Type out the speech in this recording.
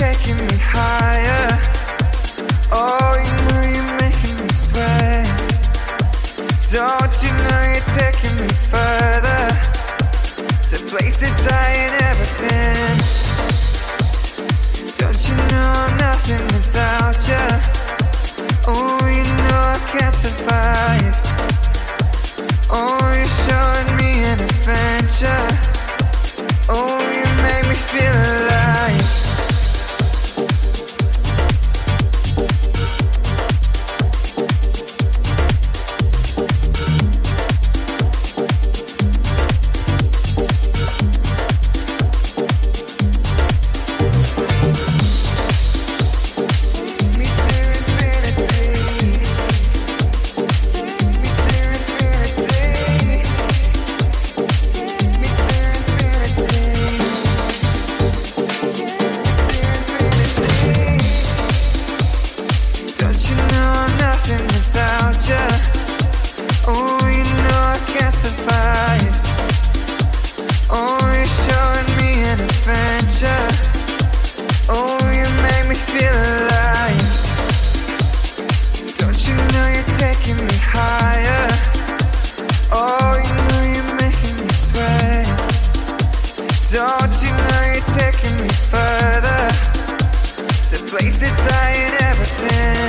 taking me higher. Oh, you know you're making me sweat. Don't you know you're taking me further, to places I ain't ever been. Don't you know I'm nothing without you? Oh, you know I can't survive. Oh, you're showing me an adventure. Oh, you make me feel alive. Don't you know you're taking me further, to places I ain't ever been.